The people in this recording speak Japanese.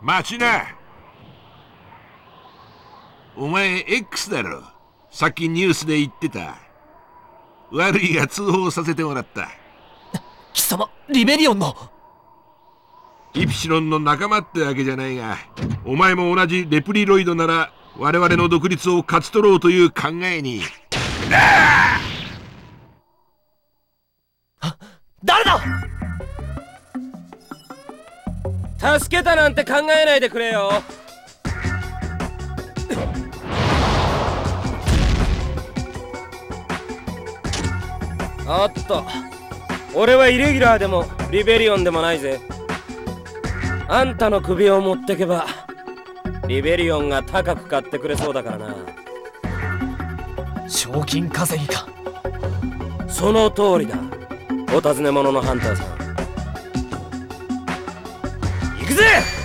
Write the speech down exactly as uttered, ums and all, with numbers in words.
待ちな。お前 X だろ。さっきニュースで言ってた。悪いが通報させてもらった。 貴様、リベリオンのイプシロンの仲間ってわけじゃないが、お前も同じレプリロイドなら我々の独立を勝ち取ろうという考えに。 あ、誰だ。 助けたなんて考えないでくれよ。おっと、俺はイレギュラーでもリベリオンでもないぜ。あんたの首を持ってけばリベリオンが高く買ってくれそうだからな。 賞金稼ぎか。 その通りだ、お尋ね者のハンターさん。行くぜ。